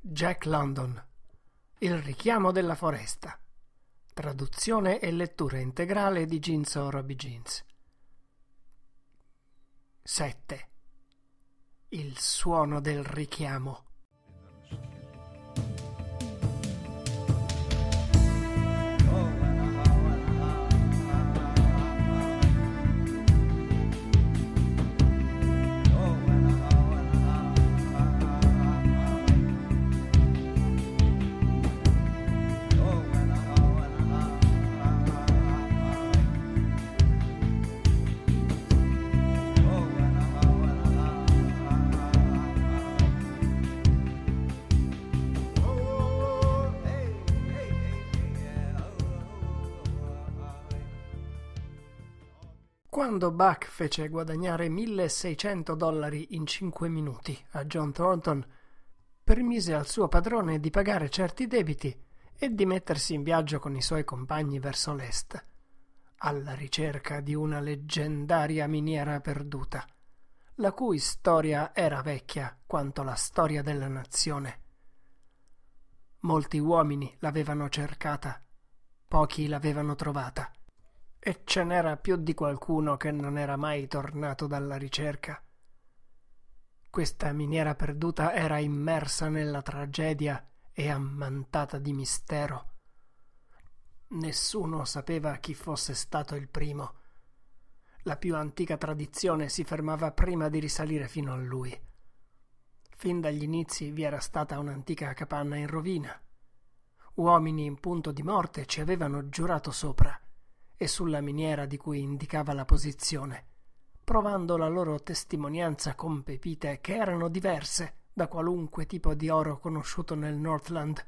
Jack London. Il richiamo della foresta. Traduzione e lettura integrale di Ginso Roby Jeans. 7. Il suono del richiamo. Quando Buck fece guadagnare $1.600 in 5 minuti a John Thornton, permise al suo padrone di pagare certi debiti e di mettersi in viaggio con i suoi compagni verso l'est, alla ricerca di una leggendaria miniera perduta, la cui storia era vecchia quanto la storia della nazione. Molti uomini l'avevano cercata, pochi l'avevano trovata. E ce n'era più di qualcuno che non era mai tornato dalla ricerca. Questa miniera perduta era immersa nella tragedia e ammantata di mistero. Nessuno sapeva chi fosse stato il primo. La più antica tradizione si fermava prima di risalire fino a lui. Fin dagli inizi vi era stata un'antica capanna in rovina. Uomini in punto di morte ci avevano giurato sopra e sulla miniera di cui indicava la posizione, provando la loro testimonianza con pepite che erano diverse da qualunque tipo di oro conosciuto nel Northland.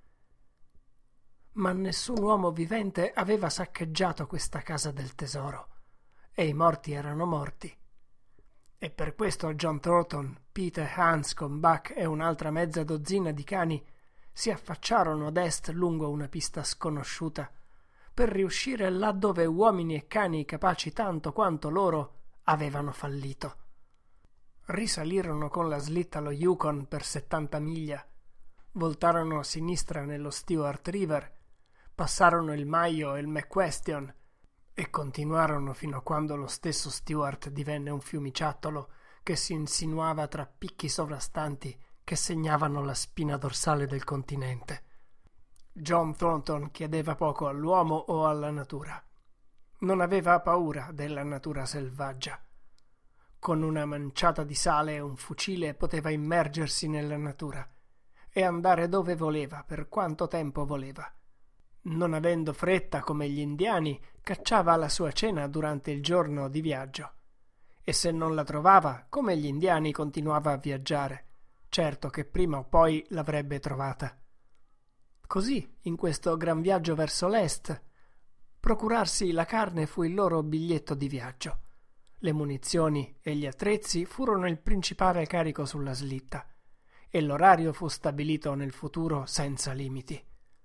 Ma nessun uomo vivente aveva saccheggiato questa casa del tesoro, e i morti erano morti. E per questo John Thornton, Peter Hans con Buck e un'altra mezza dozzina di cani si affacciarono ad est lungo una pista sconosciuta, per riuscire là dove uomini e cani capaci tanto quanto loro avevano fallito. Risalirono con la slitta lo Yukon per 70 miglia, voltarono a sinistra nello Stewart River, passarono il Mayo e il McQuestion e continuarono fino a quando lo stesso Stewart divenne un fiumiciattolo che si insinuava tra picchi sovrastanti che segnavano la spina dorsale del continente. John Thornton chiedeva poco all'uomo o alla natura. Non aveva paura della natura selvaggia. Con una manciata di sale e un fucile poteva immergersi nella natura e andare dove voleva, per quanto tempo voleva. Non avendo fretta come gli indiani, cacciava la sua cena durante il giorno di viaggio. E se non la trovava, come gli indiani continuava a viaggiare, certo che prima o poi l'avrebbe trovata. Così, in questo gran viaggio verso l'est, procurarsi la carne fu il loro biglietto di viaggio. Le munizioni e gli attrezzi furono il principale carico sulla slitta, e l'orario fu stabilito nel futuro senza limiti.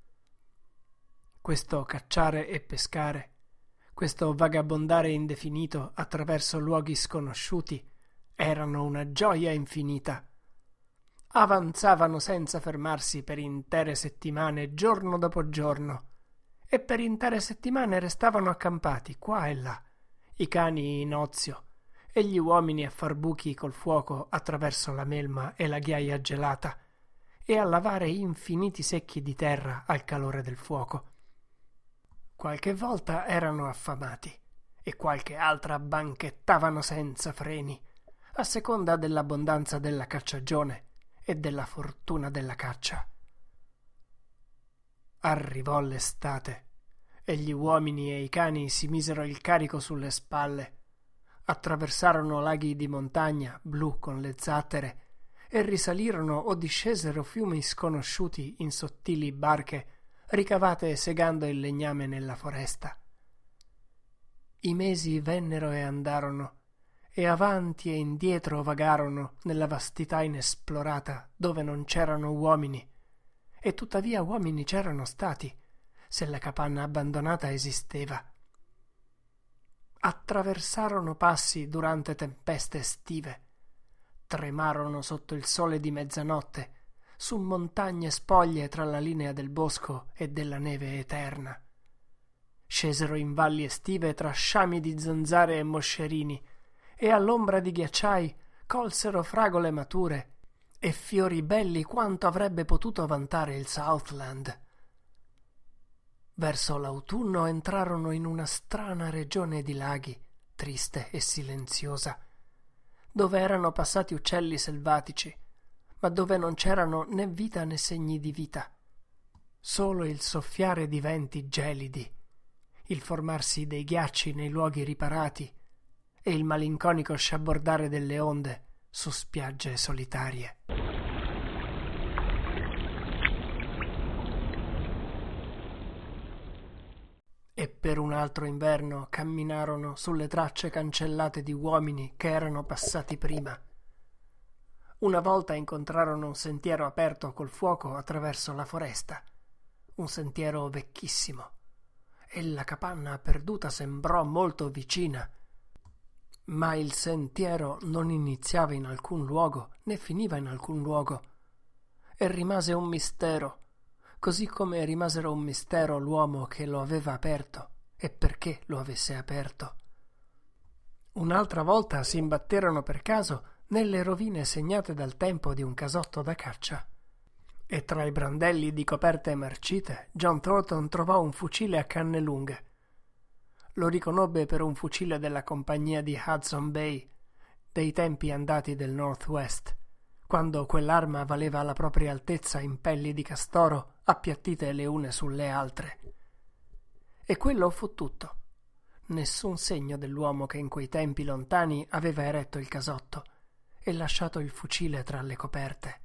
Questo cacciare e pescare, questo vagabondare indefinito attraverso luoghi sconosciuti, erano una gioia infinita. Avanzavano senza fermarsi per intere settimane, giorno dopo giorno, e per intere settimane restavano accampati qua e là, i cani in ozio e gli uomini a far buchi col fuoco attraverso la melma e la ghiaia gelata, e a lavare infiniti secchi di terra al calore del fuoco. Qualche volta erano affamati e qualche altra banchettavano senza freni, a seconda dell'abbondanza della cacciagione e della fortuna della caccia. Arrivò l'estate e gli uomini e i cani si misero il carico sulle spalle, attraversarono laghi di montagna blu con le zattere e risalirono o discesero fiumi sconosciuti in sottili barche ricavate segando il legname nella foresta. I mesi vennero e andarono, e avanti e indietro vagarono nella vastità inesplorata dove non c'erano uomini, e tuttavia uomini c'erano stati, se la capanna abbandonata esisteva. Attraversarono passi durante tempeste estive, tremarono sotto il sole di mezzanotte, su montagne spoglie tra la linea del bosco e della neve eterna. Scesero in valli estive tra sciami di zanzare e moscerini e all'ombra di ghiacciai colsero fragole mature e fiori belli quanto avrebbe potuto vantare il Southland. Verso l'autunno entrarono in una strana regione di laghi, triste e silenziosa, dove erano passati uccelli selvatici, ma dove non c'erano né vita né segni di vita, solo il soffiare di venti gelidi, il formarsi dei ghiacci nei luoghi riparati e il malinconico sciabordare delle onde su spiagge solitarie. E per un altro inverno camminarono sulle tracce cancellate di uomini che erano passati prima. Una volta incontrarono un sentiero aperto col fuoco attraverso la foresta, un sentiero vecchissimo, e la capanna perduta sembrò molto vicina. Ma il sentiero non iniziava in alcun luogo, né finiva in alcun luogo, e rimase un mistero, così come rimasero un mistero l'uomo che lo aveva aperto e perché lo avesse aperto. Un'altra volta si imbatterono per caso nelle rovine segnate dal tempo di un casotto da caccia, e tra i brandelli di coperte marcite John Thornton trovò un fucile a canne lunghe. Lo riconobbe per un fucile della compagnia di Hudson Bay, dei tempi andati del Northwest, quando quell'arma valeva la propria altezza in pelli di castoro appiattite le une sulle altre. E quello fu tutto. Nessun segno dell'uomo che in quei tempi lontani aveva eretto il casotto e lasciato il fucile tra le coperte.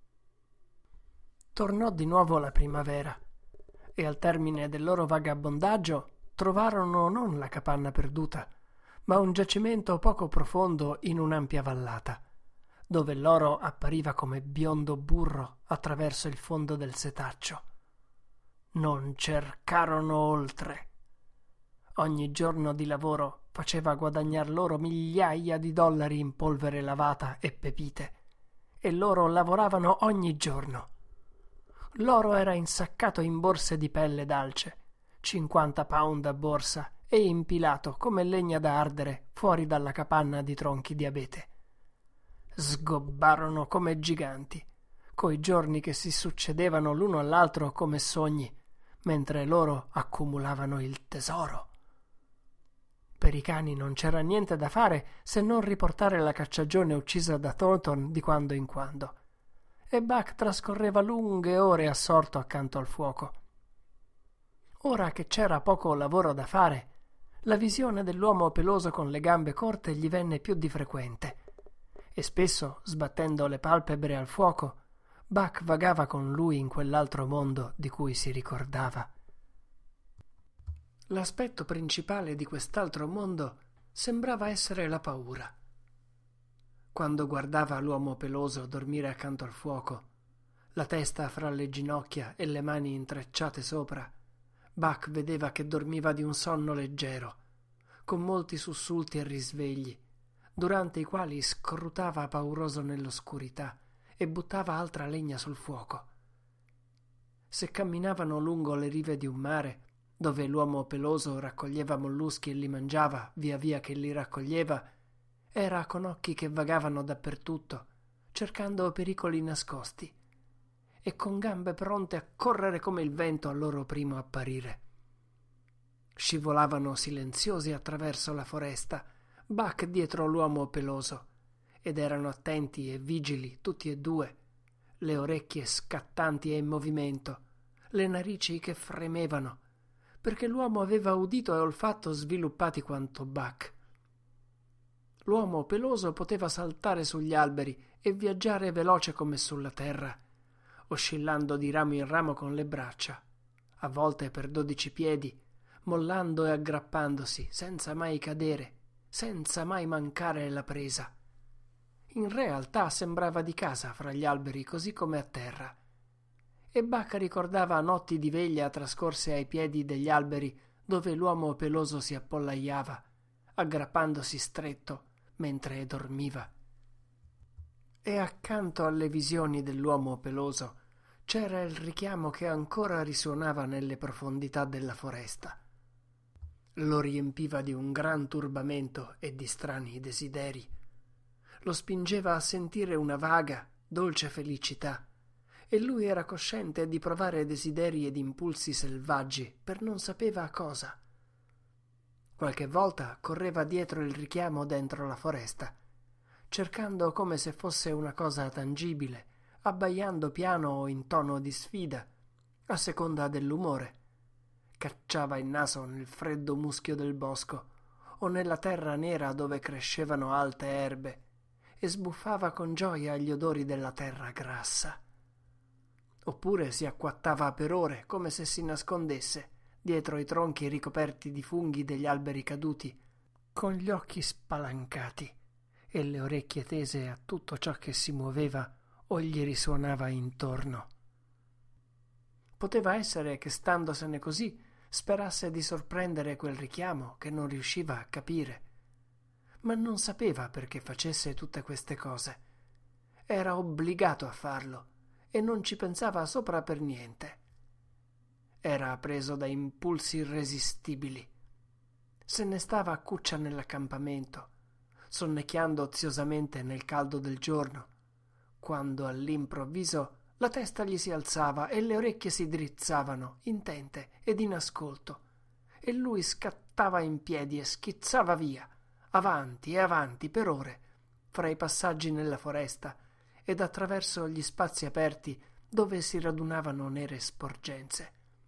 Tornò di nuovo la primavera e al termine del loro vagabondaggio trovarono non la capanna perduta, ma un giacimento poco profondo in un'ampia vallata, dove l'oro appariva come biondo burro attraverso il fondo del setaccio. Non cercarono oltre. Ogni giorno di lavoro faceva guadagnar loro migliaia di dollari in polvere lavata e pepite, e loro lavoravano ogni giorno. L'oro era insaccato in borse di pelle d'alce, 50 pound a borsa, e impilato come legna da ardere fuori dalla capanna di tronchi di abete. Sgobbarono come giganti, coi giorni che si succedevano l'uno all'altro come sogni, mentre loro accumulavano il tesoro. Per i cani non c'era niente da fare se non riportare la cacciagione uccisa da Thornton di quando in quando, e Buck trascorreva lunghe ore assorto accanto al fuoco. Ora che c'era poco lavoro da fare, la visione dell'uomo peloso con le gambe corte gli venne più di frequente, e spesso, sbattendo le palpebre al fuoco, Buck vagava con lui in quell'altro mondo di cui si ricordava. L'aspetto principale di quest'altro mondo sembrava essere la paura. Quando guardava l'uomo peloso dormire accanto al fuoco, la testa fra le ginocchia e le mani intrecciate sopra, Buck vedeva che dormiva di un sonno leggero, con molti sussulti e risvegli, durante i quali scrutava pauroso nell'oscurità e buttava altra legna sul fuoco. Se camminavano lungo le rive di un mare, dove l'uomo peloso raccoglieva molluschi e li mangiava via via che li raccoglieva, era con occhi che vagavano dappertutto, cercando pericoli nascosti, e con gambe pronte a correre come il vento al loro primo apparire. Scivolavano silenziosi attraverso la foresta, Buck dietro l'uomo peloso, ed erano attenti e vigili tutti e due, le orecchie scattanti e in movimento, le narici che fremevano, perché l'uomo aveva udito e olfatto sviluppati quanto Buck. L'uomo peloso poteva saltare sugli alberi e viaggiare veloce come sulla terra, oscillando di ramo in ramo con le braccia, a volte per 12 piedi, mollando e aggrappandosi senza mai cadere, senza mai mancare la presa. In realtà sembrava di casa fra gli alberi così come a terra. E Buck ricordava notti di veglia trascorse ai piedi degli alberi dove l'uomo peloso si appollaiava, aggrappandosi stretto mentre dormiva. e accanto alle visioni dell'uomo peloso c'era il richiamo che ancora risuonava nelle profondità della foresta. Lo riempiva di un gran turbamento e di strani desideri. Lo spingeva a sentire una vaga, dolce felicità, e lui era cosciente di provare desideri ed impulsi selvaggi per non sapeva cosa. Qualche volta correva dietro il richiamo dentro la foresta, cercando come se fosse una cosa tangibile, abbaiando piano o in tono di sfida, a seconda dell'umore. Cacciava il naso nel freddo muschio del bosco o nella terra nera dove crescevano alte erbe e sbuffava con gioia gli odori della terra grassa. Oppure si acquattava per ore come se si nascondesse dietro i tronchi ricoperti di funghi degli alberi caduti, con gli occhi spalancati e le orecchie tese a tutto ciò che si muoveva o gli risuonava intorno. Poteva essere che standosene così sperasse di sorprendere quel richiamo che non riusciva a capire, ma non sapeva perché facesse tutte queste cose. Era obbligato a farlo e non ci pensava sopra per niente. Era preso da impulsi irresistibili. Se ne stava a cuccia nell'accampamento, sonnecchiando oziosamente nel caldo del giorno, quando all'improvviso la testa gli si alzava e le orecchie si drizzavano, intente ed in ascolto, e lui scattava in piedi e schizzava via, avanti e avanti per ore, fra i passaggi nella foresta ed attraverso gli spazi aperti dove si radunavano nere sporgenze.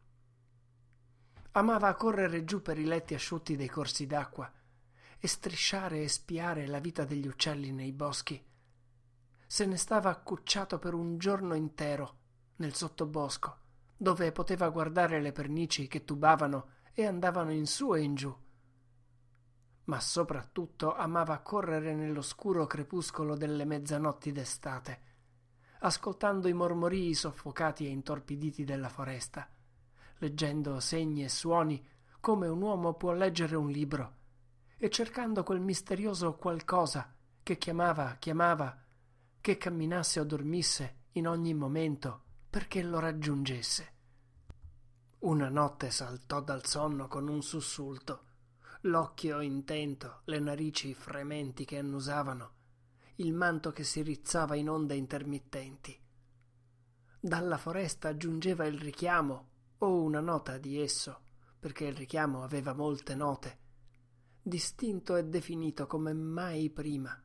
Amava correre giù per i letti asciutti dei corsi d'acqua e strisciare e spiare la vita degli uccelli nei boschi. Se ne stava accucciato per un giorno intero nel sottobosco, dove poteva guardare le pernici che tubavano e andavano in su e in giù. Ma soprattutto amava correre nell'oscuro crepuscolo delle mezzanotti d'estate, ascoltando i mormorii soffocati e intorpiditi della foresta, leggendo segni e suoni come un uomo può leggere un libro, e cercando quel misterioso qualcosa che chiamava, che camminasse o dormisse in ogni momento perché lo raggiungesse. Una notte saltò dal sonno con un sussulto, l'occhio intento, le narici frementi che annusavano, il manto che si rizzava in onde intermittenti. Dalla foresta giungeva il richiamo o una nota di esso, perché il richiamo aveva molte note, distinto e definito come mai prima.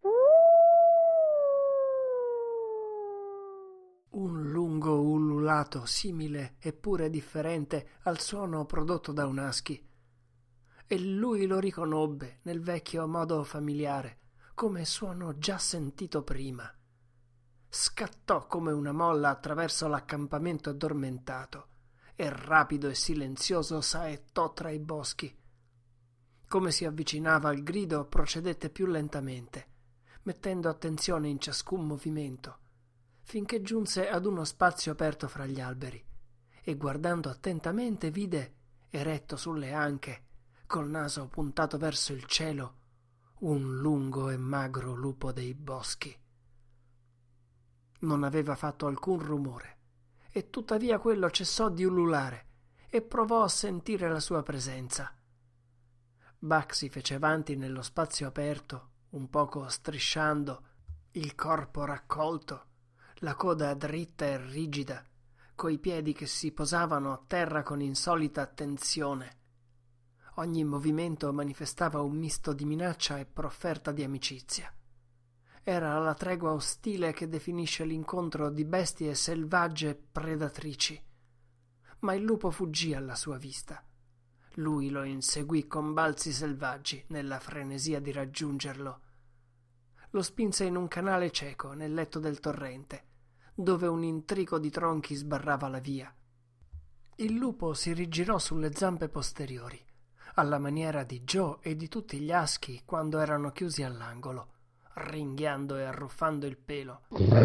Un lungo ululato simile eppure differente al suono prodotto da un husky. E lui lo riconobbe nel vecchio modo familiare, come suono già sentito prima. Scattò come una molla attraverso l'accampamento addormentato e rapido e silenzioso saettò tra i boschi. Come si avvicinava al grido procedette più lentamente, mettendo attenzione in ciascun movimento, finché giunse ad uno spazio aperto fra gli alberi e guardando attentamente vide, eretto sulle anche, col naso puntato verso il cielo, un lungo e magro lupo dei boschi. Non aveva fatto alcun rumore e tuttavia quello cessò di ululare e provò a sentire la sua presenza. Buck si fece avanti nello spazio aperto, un poco strisciando, il corpo raccolto, la coda dritta e rigida, coi piedi che si posavano a terra con insolita attenzione. Ogni movimento manifestava un misto di minaccia e profferta di amicizia. Era la tregua ostile che definisce l'incontro di bestie selvagge predatrici. Ma il lupo fuggì alla sua vista. Lui lo inseguì con balzi selvaggi nella frenesia di raggiungerlo. Lo spinse in un canale cieco nel letto del torrente, dove un intrico di tronchi sbarrava la via. Il lupo si rigirò sulle zampe posteriori, alla maniera di Joe e di tutti gli husky quando erano chiusi all'angolo, ringhiando e arruffando il pelo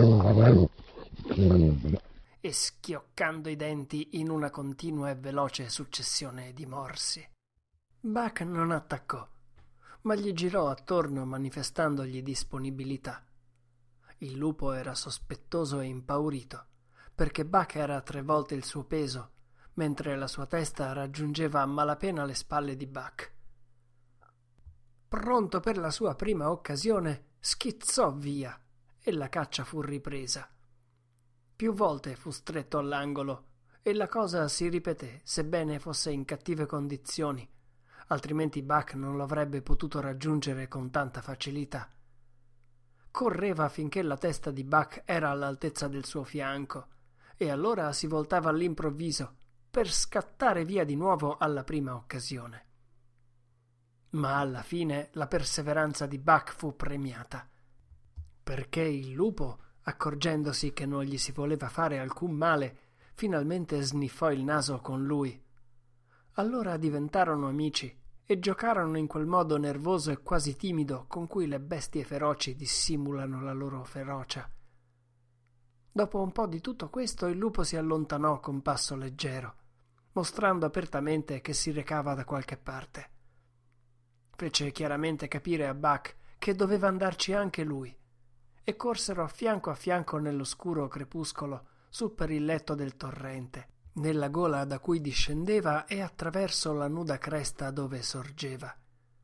e schioccando i denti in una continua e veloce successione di morsi. Buck non attaccò, ma gli girò attorno manifestandogli disponibilità. Il lupo era sospettoso e impaurito, perché Buck era 3 volte il suo peso, mentre la sua testa raggiungeva a malapena le spalle di Buck. Pronto per la sua prima occasione, schizzò via e la caccia fu ripresa. Più volte fu stretto all'angolo e la cosa si ripeté, sebbene fosse in cattive condizioni, altrimenti Buck non lo avrebbe potuto raggiungere con tanta facilità. Correva finché la testa di Buck era all'altezza del suo fianco e allora si voltava all'improvviso per scattare via di nuovo alla prima occasione. Ma alla fine la perseveranza di Buck fu premiata, perché il lupo, accorgendosi che non gli si voleva fare alcun male, finalmente sniffò il naso con lui. Allora diventarono amici e giocarono in quel modo nervoso e quasi timido con cui le bestie feroci dissimulano la loro ferocia. Dopo un po' di tutto questo, il lupo si allontanò con passo leggero, mostrando apertamente che si recava da qualche parte. Fece chiaramente capire a Buck che doveva andarci anche lui, e corsero a fianco nell'oscuro crepuscolo su per il letto del torrente, nella gola da cui discendeva e attraverso la nuda cresta dove sorgeva.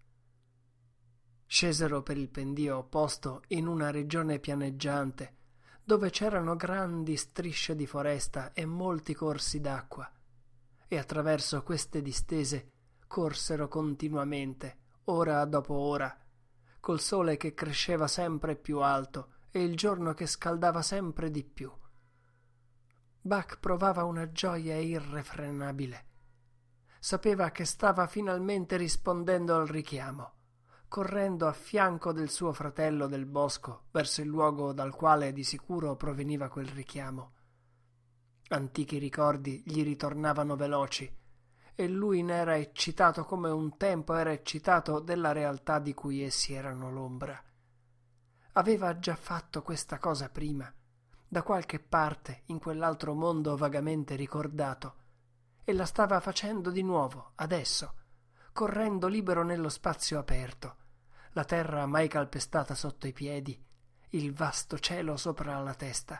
Scesero per il pendio opposto in una regione pianeggiante, dove c'erano grandi strisce di foresta e molti corsi d'acqua, e attraverso queste distese corsero continuamente, ora dopo ora, col sole che cresceva sempre più alto e il giorno che scaldava sempre di più. Buck provava una gioia irrefrenabile. Sapeva che stava finalmente rispondendo al richiamo, correndo a fianco del suo fratello del bosco verso il luogo dal quale di sicuro proveniva quel richiamo. Antichi ricordi gli ritornavano veloci e lui ne era eccitato come un tempo era eccitato della realtà di cui essi erano l'ombra. Aveva già fatto questa cosa prima, da qualche parte in quell'altro mondo vagamente ricordato, e la stava facendo di nuovo, adesso, correndo libero nello spazio aperto, la terra mai calpestata sotto i piedi, il vasto cielo sopra la testa.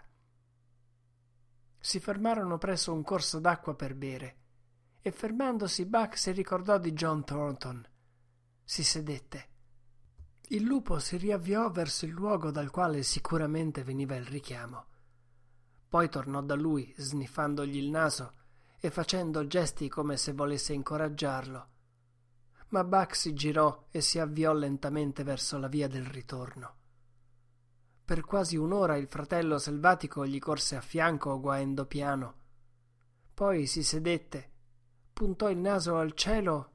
Si fermarono presso un corso d'acqua per bere, e fermandosi Buck si ricordò di John Thornton. Si sedette. Il lupo si riavviò verso il luogo dal quale sicuramente veniva il richiamo. Poi tornò da lui, sniffandogli il naso e facendo gesti come se volesse incoraggiarlo. Ma Buck si girò e si avviò lentamente verso la via del ritorno. Per quasi un'ora il fratello selvatico gli corse a fianco guaendo piano. Poi si sedette, puntò il naso al cielo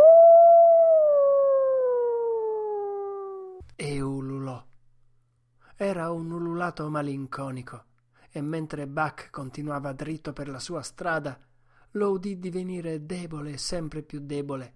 e ululò. Era un ululato malinconico, e mentre Buck continuava dritto per la sua strada, lo udì divenire debole e sempre più debole.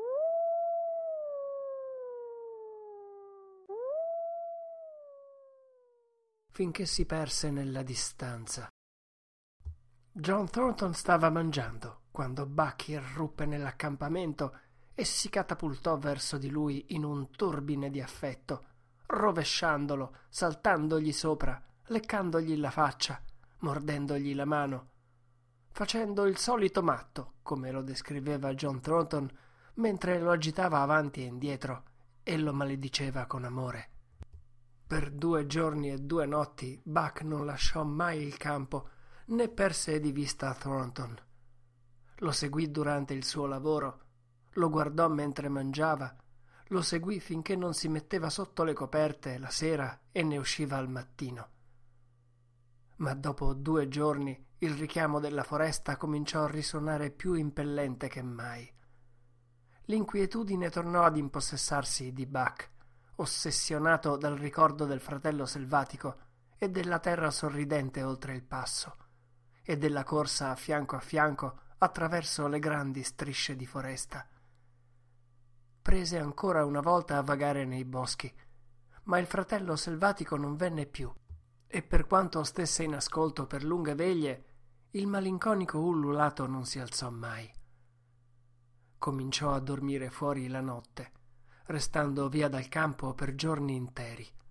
Finché si perse nella distanza. John Thornton stava mangiando quando Buck irruppe nell'accampamento e si catapultò verso di lui in un turbine di affetto, rovesciandolo, saltandogli sopra, leccandogli la faccia, mordendogli la mano, facendo il solito matto, come lo descriveva John Thornton, mentre lo agitava avanti e indietro e lo malediceva con amore. Per 2 giorni e 2 notti Buck non lasciò mai il campo, né perse di vista Thornton. Lo seguì durante il suo lavoro, lo guardò mentre mangiava, lo seguì finché non si metteva sotto le coperte la sera e ne usciva al mattino. Ma dopo 2 giorni il richiamo della foresta cominciò a risuonare più impellente che mai. L'inquietudine tornò ad impossessarsi di Buck, ossessionato dal ricordo del fratello selvatico e della terra sorridente oltre il passo, e della corsa a fianco attraverso le grandi strisce di foresta. Prese ancora una volta a vagare nei boschi, ma il fratello selvatico non venne più, e per quanto stesse in ascolto per lunghe veglie, il malinconico ululato non si alzò mai. Cominciò a dormire fuori la notte, restando via dal campo per giorni interi,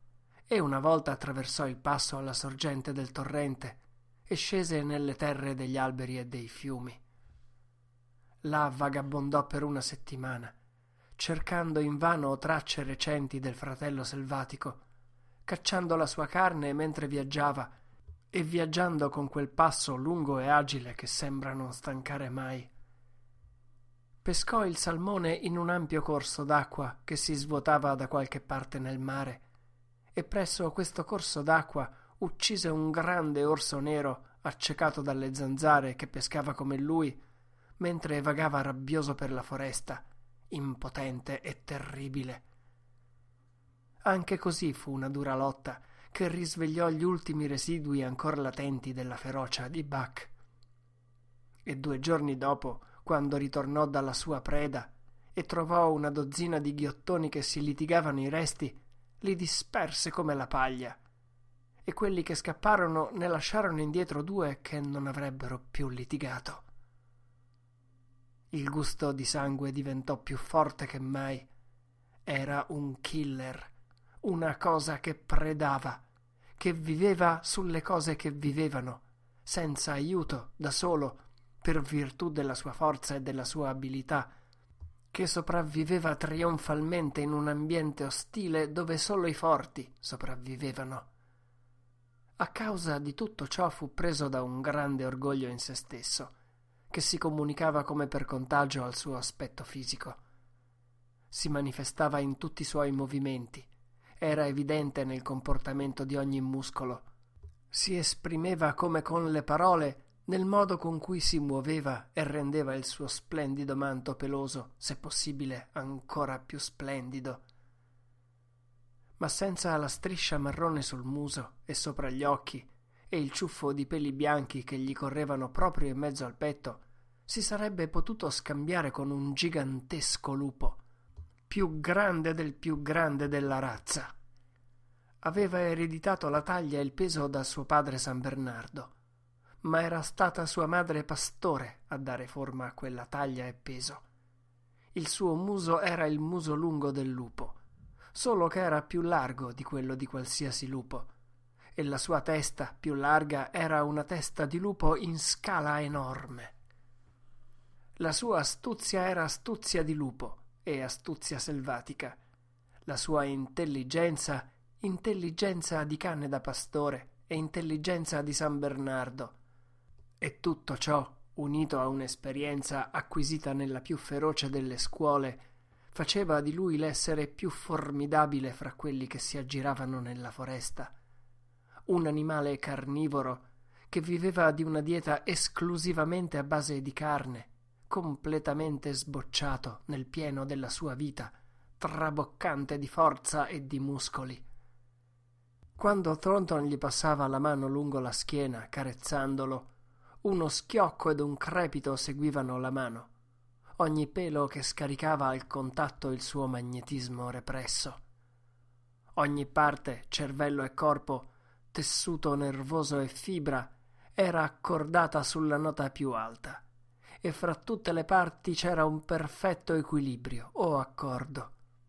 e una volta attraversò il passo alla sorgente del torrente e scese nelle terre degli alberi e dei fiumi. Là vagabondò per una settimana, cercando invano tracce recenti del fratello selvatico, cacciando la sua carne mentre viaggiava e viaggiando con quel passo lungo e agile che sembra non stancare mai. Pescò il salmone in un ampio corso d'acqua che si svuotava da qualche parte nel mare, e presso questo corso d'acqua uccise un grande orso nero accecato dalle zanzare che pescava come lui, mentre vagava rabbioso per la foresta, impotente e terribile. Anche così fu una dura lotta che risvegliò gli ultimi residui ancora latenti della ferocia di Buck. E 2 giorni dopo, quando ritornò dalla sua preda e trovò una dozzina di ghiottoni che si litigavano i resti, li disperse come la paglia, e quelli che scapparono ne lasciarono indietro 2 che non avrebbero più litigato. Il gusto di sangue diventò più forte che mai. Era un killer, una cosa che predava, che viveva sulle cose che vivevano, senza aiuto, da solo, per virtù della sua forza e della sua abilità, che sopravviveva trionfalmente in un ambiente ostile dove solo i forti sopravvivevano. A causa di tutto ciò fu preso da un grande orgoglio in se stesso, che si comunicava come per contagio al suo aspetto fisico. Si manifestava in tutti i suoi movimenti, era evidente nel comportamento di ogni muscolo, si esprimeva come con le parole nel modo con cui si muoveva e rendeva il suo splendido manto peloso, se possibile, ancora più splendido. Ma senza la striscia marrone sul muso e sopra gli occhi e il ciuffo di peli bianchi che gli correvano proprio in mezzo al petto, si sarebbe potuto scambiare con un gigantesco lupo, più grande del più grande della razza. Aveva ereditato la taglia e il peso da suo padre San Bernardo, ma era stata sua madre pastore a dare forma a quella taglia e peso. Il suo muso era il muso lungo del lupo, solo che era più largo di quello di qualsiasi lupo, e la sua testa più larga era una testa di lupo in scala enorme. La sua astuzia era astuzia di lupo e astuzia selvatica, la sua intelligenza di cane da pastore e intelligenza di San Bernardo. E tutto ciò, unito a un'esperienza acquisita nella più feroce delle scuole, faceva di lui l'essere più formidabile fra quelli che si aggiravano nella foresta. Un animale carnivoro che viveva di una dieta esclusivamente a base di carne, completamente sbocciato nel pieno della sua vita, traboccante di forza e di muscoli. Quando Thornton gli passava la mano lungo la schiena, carezzandolo, uno schiocco ed un crepito seguivano la mano, ogni pelo che scaricava al contatto il suo magnetismo represso. Ogni parte, cervello e corpo, tessuto nervoso e fibra, era accordata sulla nota più alta, e fra tutte le parti c'era un perfetto equilibrio o accordo.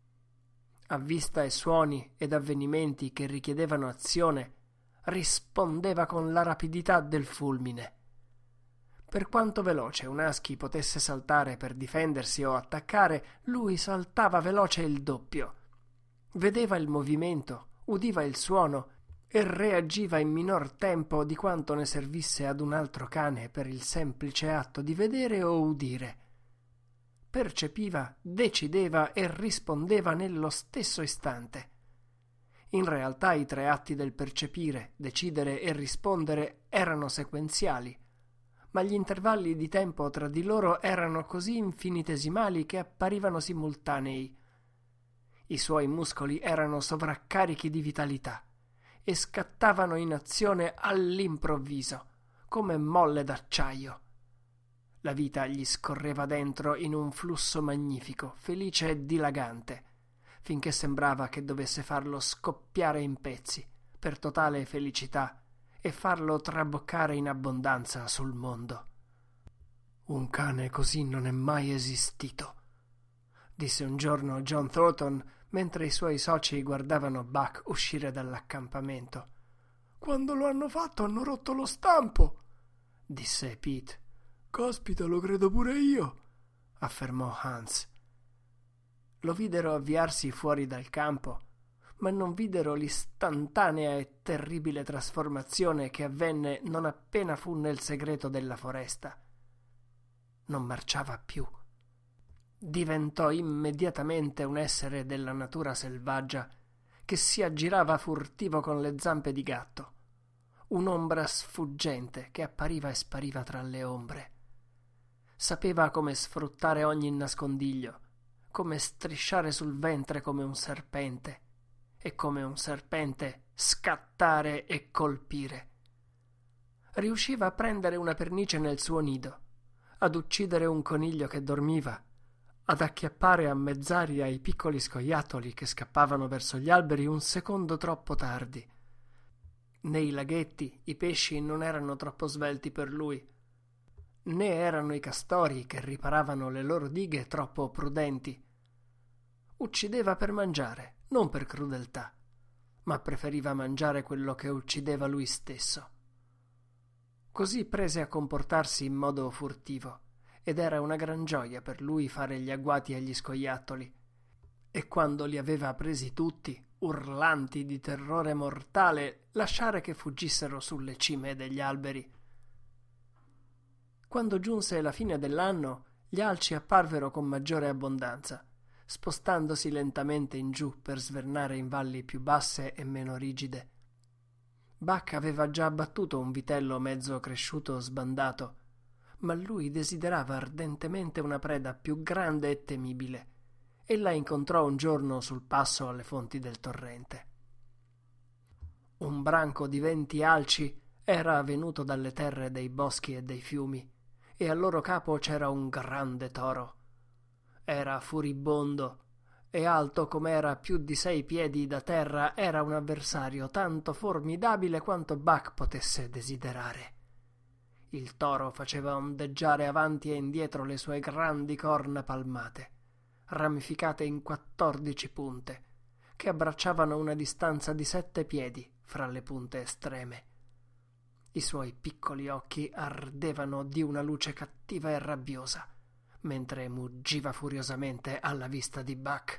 A vista e suoni ed avvenimenti che richiedevano azione, rispondeva con la rapidità del fulmine. Per quanto veloce un husky potesse saltare per difendersi o attaccare, lui saltava veloce il doppio. Vedeva il movimento, udiva il suono e reagiva in minor tempo di quanto ne servisse ad un altro cane per il semplice atto di vedere o udire. Percepiva, decideva e rispondeva nello stesso istante. In realtà i 3 atti del percepire, decidere e rispondere erano sequenziali, ma gli intervalli di tempo tra di loro erano così infinitesimali che apparivano simultanei. I suoi muscoli erano sovraccarichi di vitalità e scattavano in azione all'improvviso, come molle d'acciaio. La vita gli scorreva dentro in un flusso magnifico, felice e dilagante, finché sembrava che dovesse farlo scoppiare in pezzi, per totale felicità, e farlo traboccare in abbondanza sul mondo. «Un cane così non è mai esistito», disse un giorno John Thornton mentre i suoi soci guardavano Buck uscire dall'accampamento. «Quando lo hanno fatto hanno rotto lo stampo», disse Pete. «Caspita, lo credo pure io», affermò Hans. Lo videro avviarsi fuori dal campo, ma non videro l'istantanea e terribile trasformazione che avvenne non appena fu nel segreto della foresta. Non marciava più. Diventò immediatamente un essere della natura selvaggia che si aggirava furtivo con le zampe di gatto, un'ombra sfuggente che appariva e spariva tra le ombre. Sapeva come sfruttare ogni nascondiglio, come strisciare sul ventre come un serpente e come un serpente scattare e colpire. Riusciva a prendere una pernice nel suo nido, ad uccidere un coniglio che dormiva, ad acchiappare a mezz'aria i piccoli scoiattoli che scappavano verso gli alberi un secondo troppo tardi. Nei laghetti i pesci non erano troppo svelti per lui, né erano i castori che riparavano le loro dighe troppo prudenti. Uccideva per mangiare, non per crudeltà, ma preferiva mangiare quello che uccideva lui stesso. Così prese a comportarsi in modo furtivo, ed era una gran gioia per lui fare gli agguati agli scoiattoli, e quando li aveva presi tutti, urlanti di terrore mortale, lasciare che fuggissero sulle cime degli alberi. Quando giunse la fine dell'anno, gli alci apparvero con maggiore abbondanza, spostandosi lentamente in giù per svernare in valli più basse e meno rigide. Buck aveva già abbattuto un vitello mezzo cresciuto sbandato, ma lui desiderava ardentemente una preda più grande e temibile, e la incontrò un giorno sul passo alle fonti del torrente. Un branco di 20 alci era venuto dalle terre dei boschi e dei fiumi, e al loro capo c'era un grande toro. Era furibondo, e alto com'era più di 6 piedi da terra, era un avversario tanto formidabile quanto Buck potesse desiderare. Il toro faceva ondeggiare avanti e indietro le sue grandi corna palmate, ramificate in 14 punte, che abbracciavano una distanza di 7 piedi fra le punte estreme. I suoi piccoli occhi ardevano di una luce cattiva e rabbiosa, mentre muggiva furiosamente alla vista di Buck.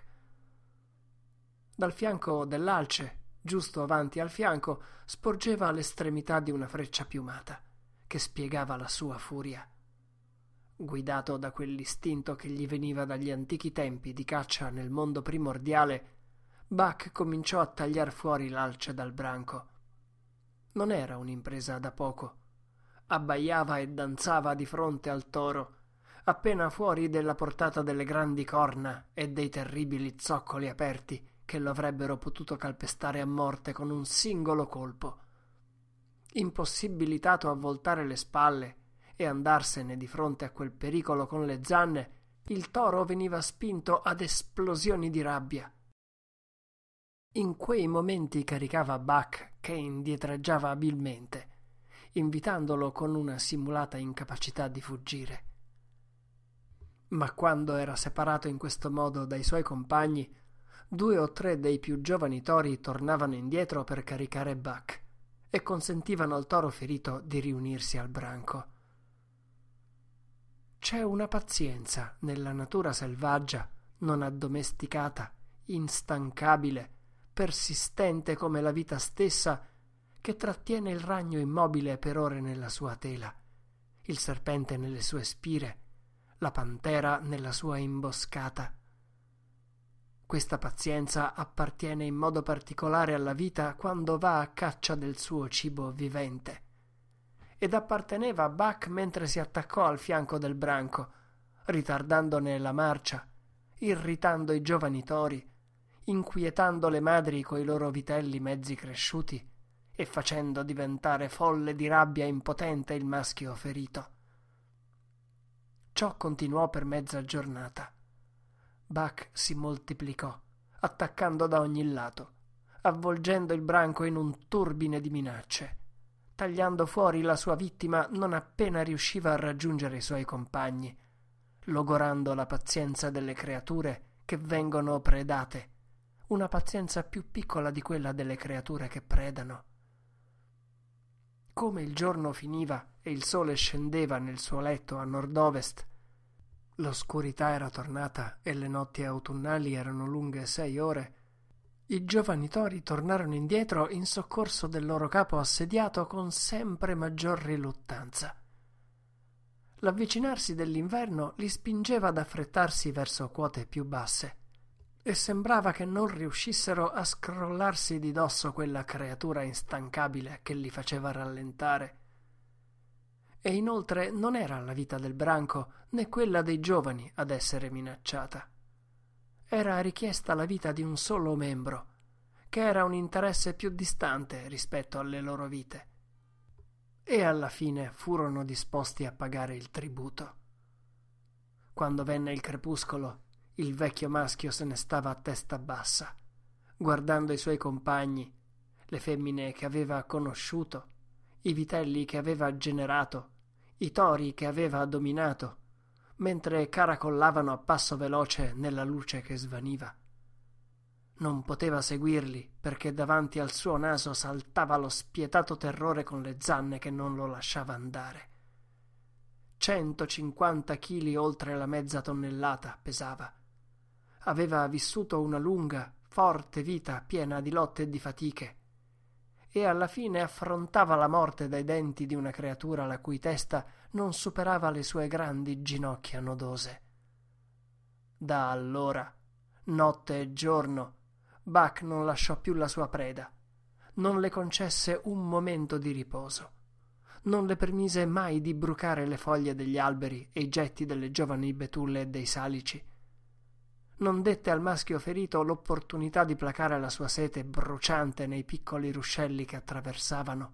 Dal fianco dell'alce, giusto avanti al fianco, sporgeva l'estremità di una freccia piumata, che spiegava la sua furia. Guidato da quell'istinto che gli veniva dagli antichi tempi di caccia nel mondo primordiale, Buck cominciò a tagliar fuori l'alce dal branco. Non era un'impresa da poco. Abbaiava e danzava di fronte al toro, appena fuori della portata delle grandi corna e dei terribili zoccoli aperti che lo avrebbero potuto calpestare a morte con un singolo colpo. Impossibilitato a voltare le spalle e andarsene di fronte a quel pericolo con le zanne, il toro veniva spinto ad esplosioni di rabbia. In quei momenti caricava Buck, che indietreggiava abilmente, invitandolo con una simulata incapacità di fuggire. Ma quando era separato in questo modo dai suoi compagni, 2 o 3 dei più giovani tori tornavano indietro per caricare Buck e consentivano al toro ferito di riunirsi al branco. C'è una pazienza nella natura selvaggia, non addomesticata, instancabile, persistente come la vita stessa, che trattiene il ragno immobile per ore nella sua tela, il serpente nelle sue spire, la pantera nella sua imboscata. Questa pazienza appartiene in modo particolare alla vita quando va a caccia del suo cibo vivente, ed apparteneva a Buck mentre si attaccò al fianco del branco, ritardandone la marcia, irritando i giovani tori, inquietando le madri coi loro vitelli mezzi cresciuti e facendo diventare folle di rabbia impotente il maschio ferito. Ciò continuò per mezza giornata. Buck si moltiplicò, attaccando da ogni lato, avvolgendo il branco in un turbine di minacce, tagliando fuori la sua vittima non appena riusciva a raggiungere i suoi compagni, logorando la pazienza delle creature che vengono predate, una pazienza più piccola di quella delle creature che predano. Come il giorno finiva e il sole scendeva nel suo letto a nord-ovest, l'oscurità era tornata e le notti autunnali erano lunghe 6 ore, i giovani tori tornarono indietro in soccorso del loro capo assediato con sempre maggior riluttanza. L'avvicinarsi dell'inverno li spingeva ad affrettarsi verso quote più basse e sembrava che non riuscissero a scrollarsi di dosso quella creatura instancabile che li faceva rallentare. E inoltre non era la vita del branco né quella dei giovani ad essere minacciata. Era richiesta la vita di un solo membro, che era un interesse più distante rispetto alle loro vite. E alla fine furono disposti a pagare il tributo. Quando venne il crepuscolo, il vecchio maschio se ne stava a testa bassa, guardando i suoi compagni, le femmine che aveva conosciuto, i vitelli che aveva generato, i tori che aveva dominato, mentre caracollavano a passo veloce nella luce che svaniva. Non poteva seguirli perché davanti al suo naso saltava lo spietato terrore con le zanne che non lo lasciava andare. 150 chili oltre la mezza tonnellata pesava. Aveva vissuto una lunga, forte vita piena di lotte e di fatiche, e alla fine affrontava la morte dai denti di una creatura la cui testa non superava le sue grandi ginocchia nodose. Da allora, notte e giorno, Buck non lasciò più la sua preda, non le concesse un momento di riposo, non le permise mai di brucare le foglie degli alberi e i getti delle giovani betulle e dei salici. Non dette al maschio ferito l'opportunità di placare la sua sete bruciante nei piccoli ruscelli che attraversavano.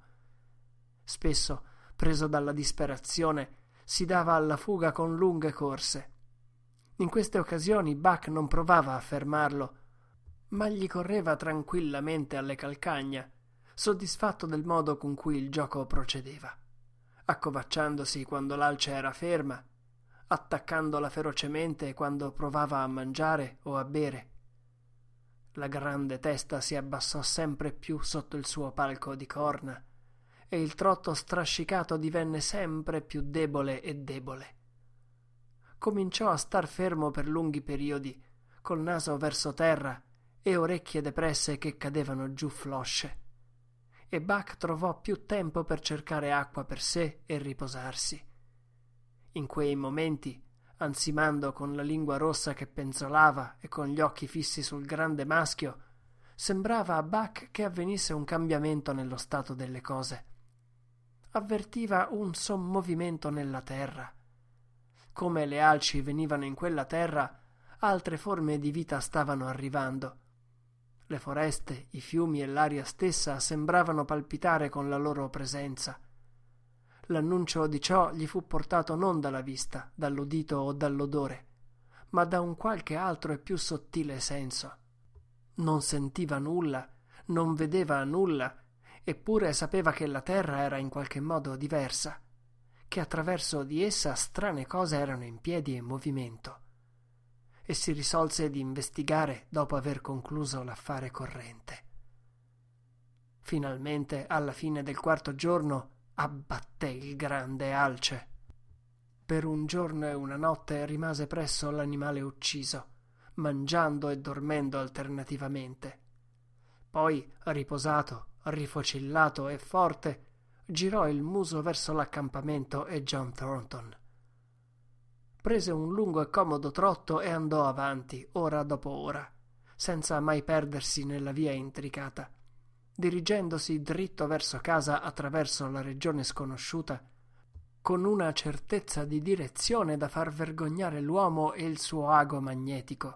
Spesso, preso dalla disperazione, si dava alla fuga con lunghe corse. In queste occasioni Buck non provava a fermarlo, ma gli correva tranquillamente alle calcagna, soddisfatto del modo con cui il gioco procedeva, accovacciandosi quando l'alce era ferma, attaccandola ferocemente quando provava a mangiare o a bere. La grande testa si abbassò sempre più sotto il suo palco di corna e il trotto strascicato divenne sempre più debole e debole. Cominciò a star fermo per lunghi periodi, col naso verso terra e orecchie depresse che cadevano giù flosce, e Buck trovò più tempo per cercare acqua per sé e riposarsi. In quei momenti, ansimando con la lingua rossa che penzolava e con gli occhi fissi sul grande maschio, sembrava a Buck che avvenisse un cambiamento nello stato delle cose. Avvertiva un sommovimento nella terra. Come le alci venivano in quella terra, altre forme di vita stavano arrivando. Le foreste, i fiumi e l'aria stessa sembravano palpitare con la loro presenza. L'annuncio di ciò gli fu portato non dalla vista, dall'udito o dall'odore, ma da un qualche altro e più sottile senso. Non sentiva nulla, non vedeva nulla, eppure sapeva che la terra era in qualche modo diversa, che attraverso di essa strane cose erano in piedi e in movimento, e si risolse di investigare dopo aver concluso l'affare corrente. Finalmente, alla fine del 4º giorno, abbatté il grande alce. Per un giorno e una notte rimase presso l'animale ucciso, mangiando e dormendo alternativamente. Poi, riposato, rifocillato e forte, girò il muso verso l'accampamento e John Thornton. Prese un lungo e comodo trotto e andò avanti, ora dopo ora, senza mai perdersi nella via intricata, dirigendosi dritto verso casa attraverso la regione sconosciuta, con una certezza di direzione da far vergognare l'uomo e il suo ago magnetico.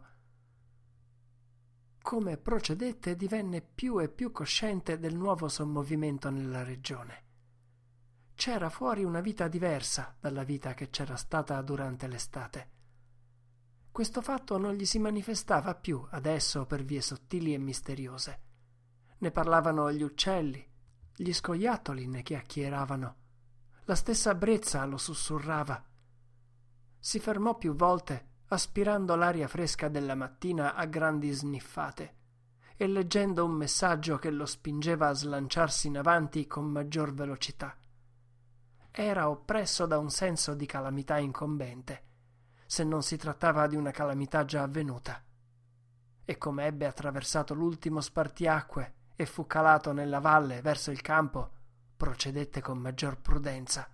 Come procedette divenne più e più cosciente del nuovo sommovimento nella regione. C'era fuori una vita diversa dalla vita che c'era stata durante l'estate. Questo fatto non gli si manifestava più adesso per vie sottili e misteriose. Ne parlavano gli uccelli, gli scoiattoli ne chiacchieravano, la stessa brezza lo sussurrava. Si fermò più volte, aspirando l'aria fresca della mattina a grandi sniffate, e leggendo un messaggio che lo spingeva a slanciarsi in avanti con maggior velocità. Era oppresso da un senso di calamità incombente, se non si trattava di una calamità già avvenuta. E come ebbe attraversato l'ultimo spartiacque e fu calato nella valle verso il campo, procedette con maggior prudenza.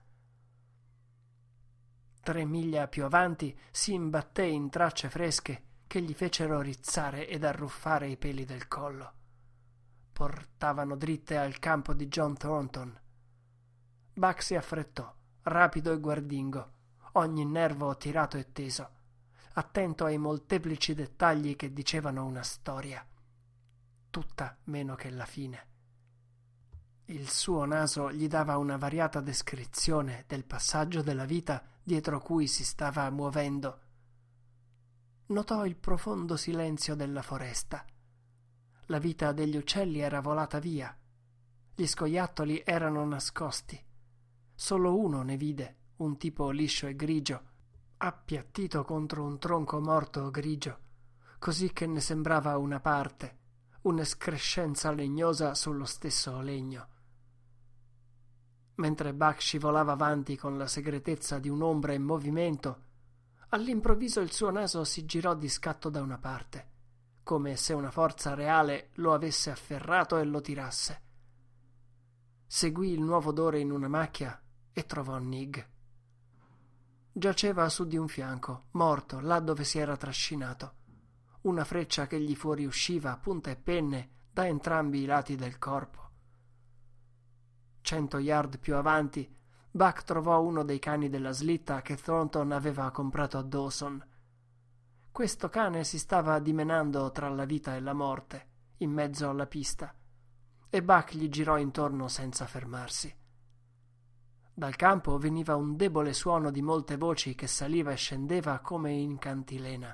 3 miglia più avanti si imbatté in tracce fresche che gli fecero rizzare ed arruffare i peli del collo. Portavano dritte al campo di John Thornton. Buck si affrettò, rapido e guardingo, ogni nervo tirato e teso, attento ai molteplici dettagli che dicevano una storia, tutta meno che la fine. Il suo naso gli dava una variata descrizione del passaggio della vita dietro cui si stava muovendo. Notò il profondo silenzio della foresta. La vita degli uccelli era volata via. Gli scoiattoli erano nascosti. Solo uno ne vide, un tipo liscio e grigio, appiattito contro un tronco morto grigio, così che ne sembrava una parte, un'escrescenza legnosa sullo stesso legno. Mentre Buck scivolava avanti con la segretezza di un'ombra in movimento, all'improvviso il suo naso si girò di scatto da una parte, come se una forza reale lo avesse afferrato e lo tirasse. Seguì il nuovo odore in una macchia e trovò Nig. Giaceva su di un fianco, morto, là dove si era trascinato. Una freccia che gli fuoriusciva a punta e penne da entrambi i lati del corpo. 100 yard più avanti, Buck trovò uno dei cani della slitta che Thornton aveva comprato a Dawson. Questo cane si stava dimenando tra la vita e la morte, in mezzo alla pista, e Buck gli girò intorno senza fermarsi. Dal campo veniva un debole suono di molte voci che saliva e scendeva come in cantilena.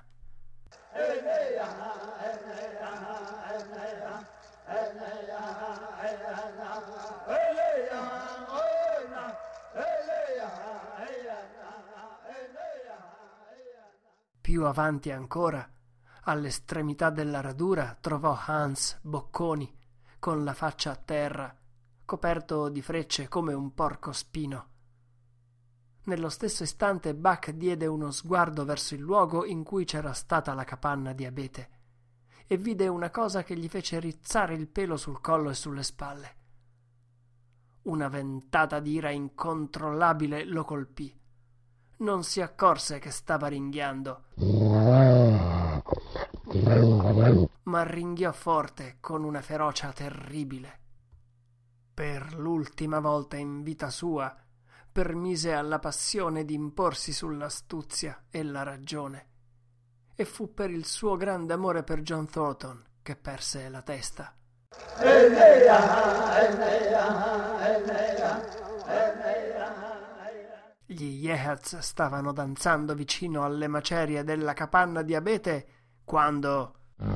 Più avanti ancora, all'estremità della radura, trovò Hans bocconi, con la faccia a terra, coperto di frecce come un porco spino. Nello stesso istante Buck diede uno sguardo verso il luogo in cui c'era stata la capanna di abete e vide una cosa che gli fece rizzare il pelo sul collo e sulle spalle. Una ventata di ira incontrollabile lo colpì. Non si accorse che stava ringhiando, ma ringhiò forte con una ferocia terribile. Per l'ultima volta in vita sua permise alla passione di imporsi sull'astuzia e la ragione, e fu per il suo grande amore per John Thornton che perse la testa. Gli Yeats stavano danzando vicino alle macerie della capanna di abete quando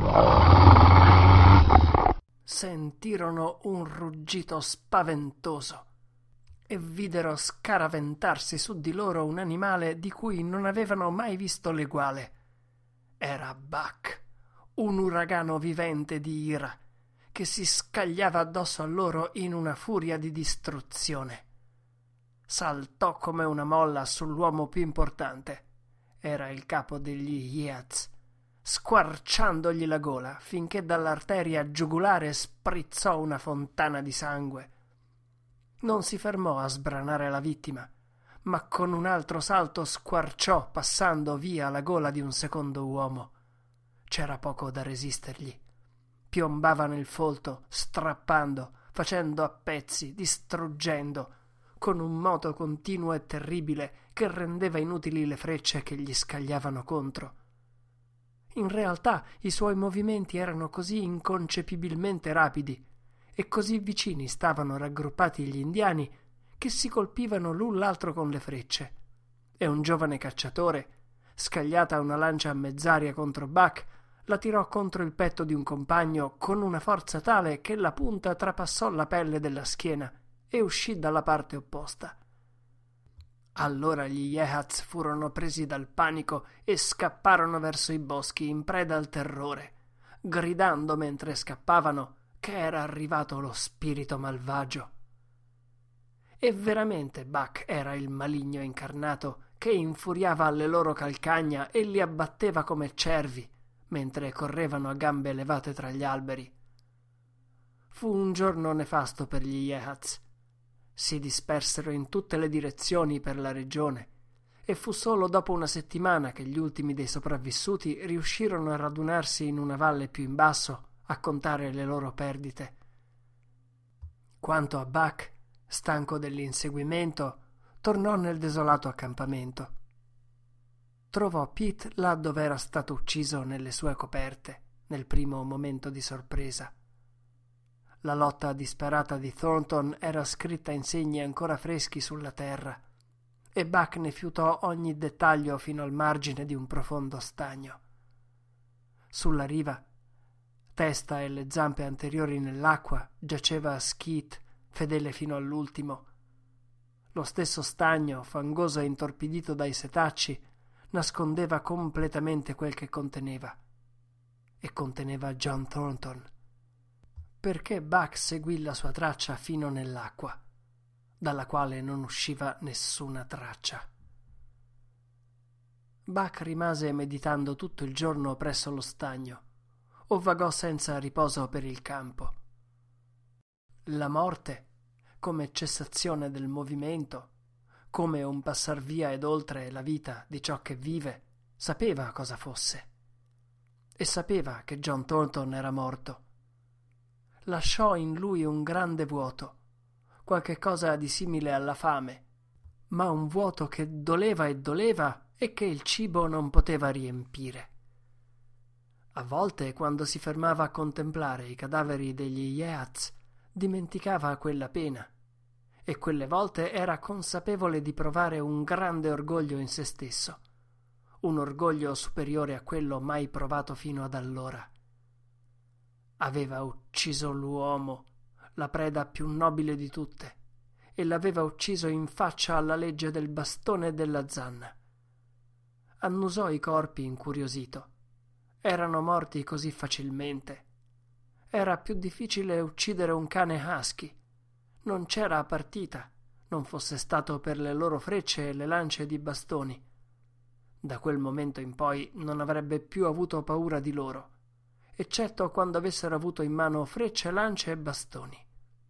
sentirono un ruggito spaventoso e videro scaraventarsi su di loro un animale di cui non avevano mai visto l'eguale. Era Buck, un uragano vivente di ira, che si scagliava addosso a loro in una furia di distruzione. Saltò come una molla sull'uomo più importante. Era il capo degli Yeats, squarciandogli la gola finché dall'arteria giugulare sprizzò una fontana di sangue. Non si fermò a sbranare la vittima, ma con un altro salto squarciò passando via la gola di un secondo uomo. C'era poco da resistergli. Piombava nel folto, strappando, facendo a pezzi, distruggendo, con un moto continuo e terribile che rendeva inutili le frecce che gli scagliavano contro. In realtà i suoi movimenti erano così inconcepibilmente rapidi e così vicini stavano raggruppati gli indiani che si colpivano l'un l'altro con le frecce, e un giovane cacciatore, scagliata una lancia a mezz'aria contro Buck, la tirò contro il petto di un compagno con una forza tale che la punta trapassò la pelle della schiena e uscì dalla parte opposta. Allora gli Yeats furono presi dal panico e scapparono verso i boschi in preda al terrore, gridando mentre scappavano che era arrivato lo spirito malvagio. E veramente Buck era il maligno incarnato che infuriava alle loro calcagna e li abbatteva come cervi mentre correvano a gambe levate tra gli alberi. Fu un giorno nefasto per gli Yehats. Si dispersero in tutte le direzioni per la regione e fu solo dopo una settimana che gli ultimi dei sopravvissuti riuscirono a radunarsi in una valle più in basso a contare le loro perdite. Quanto a Buck, stanco dell'inseguimento, tornò nel desolato accampamento. Trovò Pete là dove era stato ucciso nelle sue coperte, nel primo momento di sorpresa. La lotta disperata di Thornton era scritta in segni ancora freschi sulla terra, e Buck ne fiutò ogni dettaglio fino al margine di un profondo stagno. Sulla riva, testa e le zampe anteriori nell'acqua, giaceva Skeet, fedele fino all'ultimo. Lo stesso stagno, fangoso e intorpidito dai setacci, nascondeva completamente quel che conteneva. E conteneva John Thornton. Perché Buck seguì la sua traccia fino nell'acqua, dalla quale non usciva nessuna traccia. Buck rimase meditando tutto il giorno presso lo stagno, o vagò senza riposo per il campo. La morte, come cessazione del movimento, come un passar via ed oltre la vita di ciò che vive, sapeva cosa fosse. E sapeva che John Thornton era morto. Lasciò in lui un grande vuoto, qualche cosa di simile alla fame, ma un vuoto che doleva e che il cibo non poteva riempire. A volte, quando si fermava a contemplare i cadaveri degli Yeats, dimenticava quella pena, e quelle volte era consapevole di provare un grande orgoglio in se stesso, un orgoglio superiore a quello mai provato fino ad allora. Aveva ucciso l'uomo, la preda più nobile di tutte, e l'aveva ucciso in faccia alla legge del bastone e della zanna. Annusò i corpi incuriosito. Erano morti così facilmente. Era più difficile uccidere un cane husky. Non c'era partita, non fosse stato per le loro frecce e le lance di bastoni. Da quel momento in poi non avrebbe più avuto paura di loro, eccetto quando avessero avuto in mano frecce, lance e bastoni.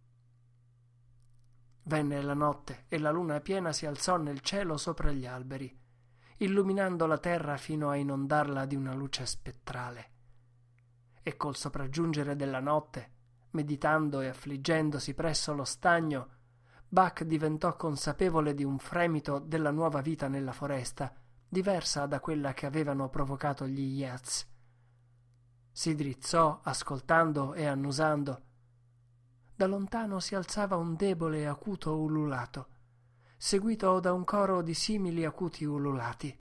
Venne la notte e la luna piena si alzò nel cielo sopra gli alberi, illuminando la terra fino a inondarla di una luce spettrale. E col sopraggiungere della notte, meditando e affliggendosi presso lo stagno, Buck diventò consapevole di un fremito della nuova vita nella foresta, diversa da quella che avevano provocato gli Yeats. Si drizzò, ascoltando e annusando. Da lontano si alzava un debole e acuto ululato, seguito da un coro di simili acuti ululati.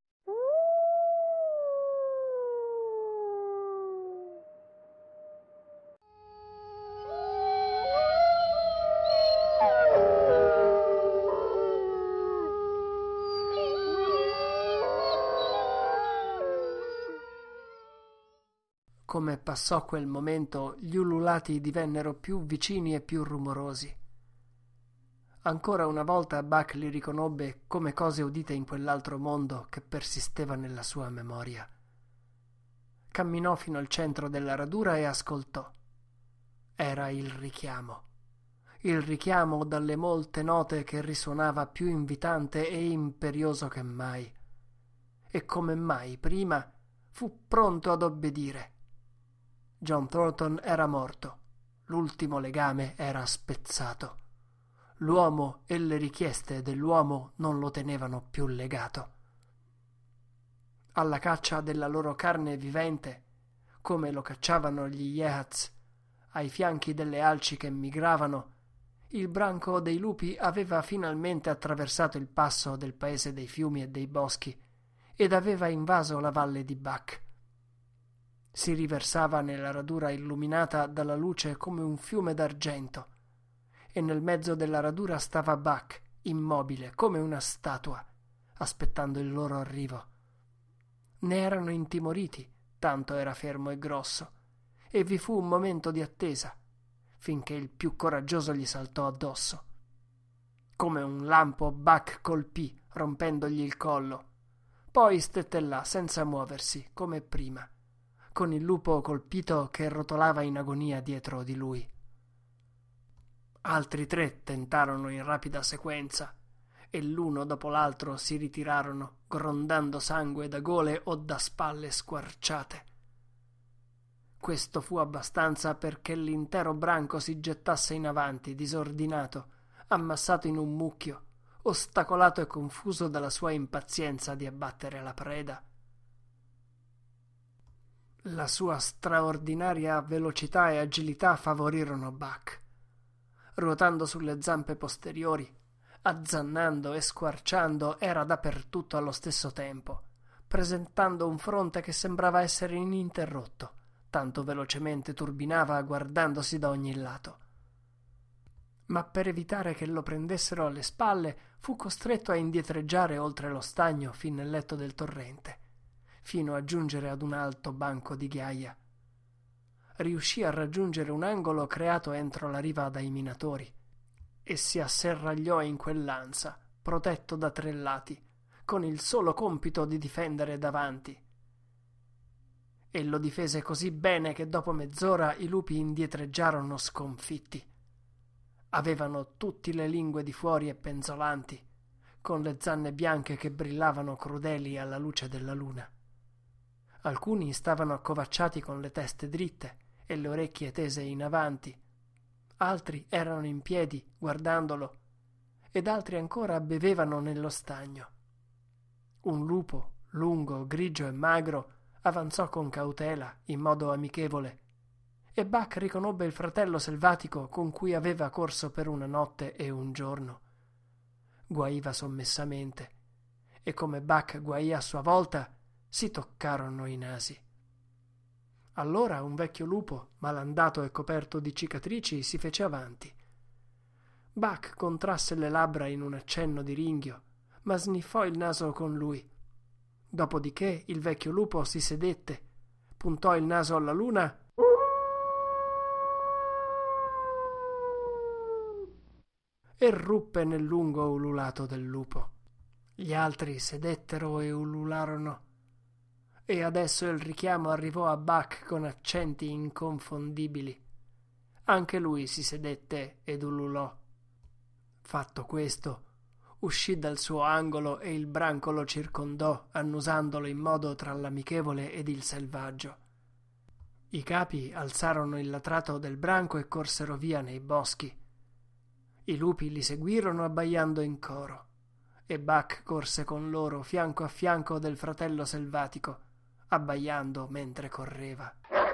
Come passò quel momento, gli ululati divennero più vicini e più rumorosi. Ancora una volta Buck li riconobbe come cose udite in quell'altro mondo che persisteva nella sua memoria. Camminò fino al centro della radura e ascoltò. Era il richiamo dalle molte note che risuonava più invitante e imperioso che mai. E come mai prima fu pronto ad obbedire. John Thornton era morto, l'ultimo legame era spezzato. L'uomo e le richieste dell'uomo non lo tenevano più legato. Alla caccia della loro carne vivente, come lo cacciavano gli Yeats, ai fianchi delle alci che migravano, il branco dei lupi aveva finalmente attraversato il passo del paese dei fiumi e dei boschi ed aveva invaso la valle di Buck. Si riversava nella radura illuminata dalla luce come un fiume d'argento, e nel mezzo della radura stava Buck, immobile come una statua, aspettando il loro arrivo. Ne erano intimoriti, tanto era fermo e grosso, e vi fu un momento di attesa, finché il più coraggioso gli saltò addosso. Come un lampo Buck colpì, rompendogli il collo. Poi stette là, senza muoversi, come prima, con il lupo colpito che rotolava in agonia dietro di lui. Altri 3 tentarono in rapida sequenza, e l'uno dopo l'altro si ritirarono, grondando sangue da gole o da spalle squarciate. Questo fu abbastanza perché l'intero branco si gettasse in avanti, disordinato, ammassato in un mucchio, ostacolato e confuso dalla sua impazienza di abbattere la preda. La sua straordinaria velocità e agilità favorirono Buck. Ruotando sulle zampe posteriori, azzannando e squarciando, era dappertutto allo stesso tempo, presentando un fronte che sembrava essere ininterrotto, tanto velocemente turbinava guardandosi da ogni lato. Ma per evitare che lo prendessero alle spalle, fu costretto a indietreggiare oltre lo stagno fin nel letto del torrente, fino a giungere ad un alto banco di ghiaia. Riuscì a raggiungere un angolo creato entro la riva dai minatori e si asserragliò in quell'ansa, protetto da 3 lati, con il solo compito di difendere davanti. E lo difese così bene che dopo mezz'ora i lupi indietreggiarono sconfitti. Avevano tutti le lingue di fuori e penzolanti, con le zanne bianche che brillavano crudeli alla luce della luna. Alcuni stavano accovacciati con le teste dritte e le orecchie tese in avanti, altri erano in piedi guardandolo, ed altri ancora bevevano nello stagno. Un lupo, lungo, grigio e magro, avanzò con cautela, in modo amichevole, e Buck riconobbe il fratello selvatico con cui aveva corso per una notte e un giorno. Guaiva sommessamente, e come Buck guaì a sua volta, si toccarono i nasi. Allora un vecchio lupo, malandato e coperto di cicatrici, si fece avanti. Buck contrasse le labbra in un accenno di ringhio, ma sniffò il naso con lui. Dopodiché il vecchio lupo si sedette, puntò il naso alla luna e ruppe nel lungo ululato del lupo. Gli altri sedettero e ulularono, e adesso il richiamo arrivò a Buck con accenti inconfondibili. Anche lui si sedette ed ululò. Fatto questo, uscì dal suo angolo e il branco lo circondò, annusandolo in modo tra l'amichevole ed il selvaggio. I capi alzarono il latrato del branco e corsero via nei boschi. I lupi li seguirono abbaiando in coro, e Buck corse con loro fianco a fianco del fratello selvatico, abbaiando mentre correva.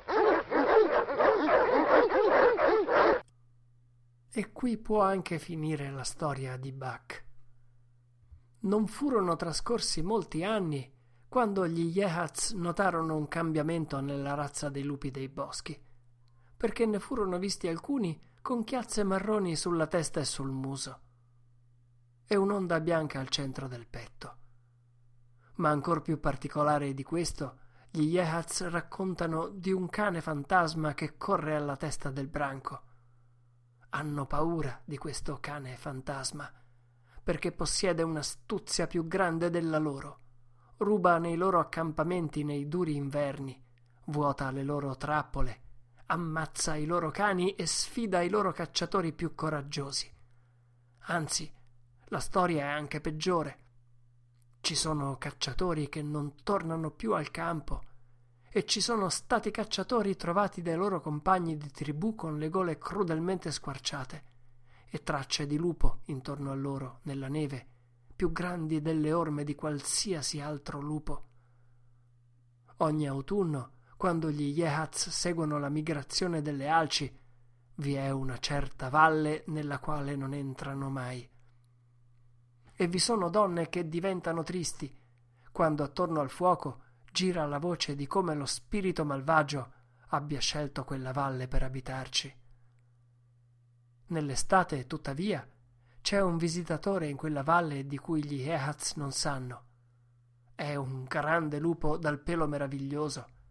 E qui può anche finire la storia di Buck. Non furono trascorsi molti anni quando gli Yehats notarono un cambiamento nella razza dei lupi dei boschi, perché ne furono visti alcuni con chiazze marroni sulla testa e sul muso, e un'onda bianca al centro del petto. Ma ancor più particolare di questo, gli Yehats raccontano di un cane fantasma che corre alla testa del branco. Hanno paura di questo cane fantasma, perché possiede un'astuzia più grande della loro. Ruba nei loro accampamenti nei duri inverni, vuota le loro trappole, ammazza i loro cani e sfida i loro cacciatori più coraggiosi. Anzi, la storia è anche peggiore. Ci sono cacciatori che non tornano più al campo, e ci sono stati cacciatori trovati dai loro compagni di tribù con le gole crudelmente squarciate e tracce di lupo intorno a loro nella neve, più grandi delle orme di qualsiasi altro lupo. Ogni autunno, quando gli Yehats seguono la migrazione delle alci, vi è una certa valle nella quale non entrano mai. E vi sono donne che diventano tristi quando attorno al fuoco gira la voce di come lo spirito malvagio abbia scelto quella valle per abitarci. Nell'estate, tuttavia, c'è un visitatore in quella valle di cui gli Yehats non sanno. È un grande lupo dal pelo meraviglioso,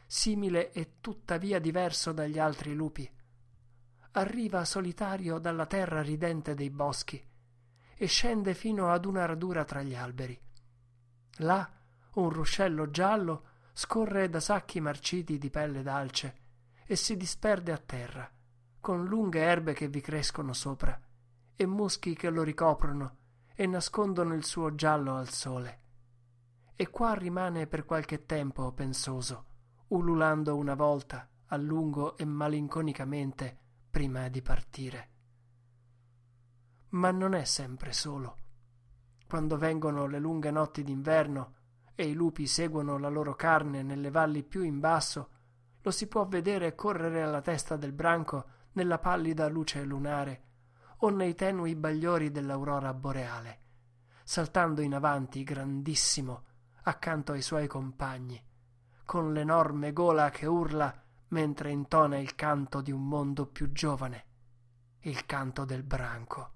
simile e tuttavia diverso dagli altri lupi. Arriva solitario dalla terra ridente dei boschi e scende fino ad una radura tra gli alberi. Là un ruscello giallo scorre da sacchi marciti di pelle d'alce e si disperde a terra, con lunghe erbe che vi crescono sopra e muschi che lo ricoprono e nascondono il suo giallo al sole. E qua rimane per qualche tempo pensoso, ululando una volta a lungo e malinconicamente prima di partire. Ma non è sempre solo. Quando vengono le lunghe notti d'inverno e i lupi seguono la loro carne nelle valli più in basso, lo si può vedere correre alla testa del branco nella pallida luce lunare o nei tenui bagliori dell'aurora boreale, saltando in avanti grandissimo accanto ai suoi compagni, con l'enorme gola che urla mentre intona il canto di un mondo più giovane, il canto del branco.